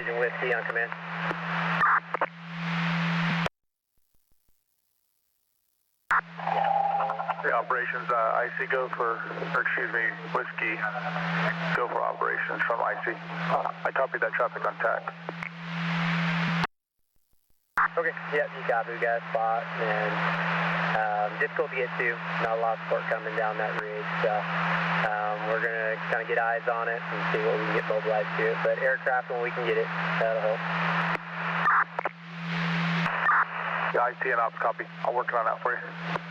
Agent Whiskey on command. The operations, IC go for, or excuse me, Whiskey, go for operations from IC. I copied that traffic on TAC. Okay, yep, you copy, we got a spot, and difficult to get to, not a lot of support coming down that ridge, so we're going to kind of get eyes on it and see what we can get mobilized to it, but aircraft when we can get it, that'll help. Yeah, IC and ops copy. I'm working on that for you.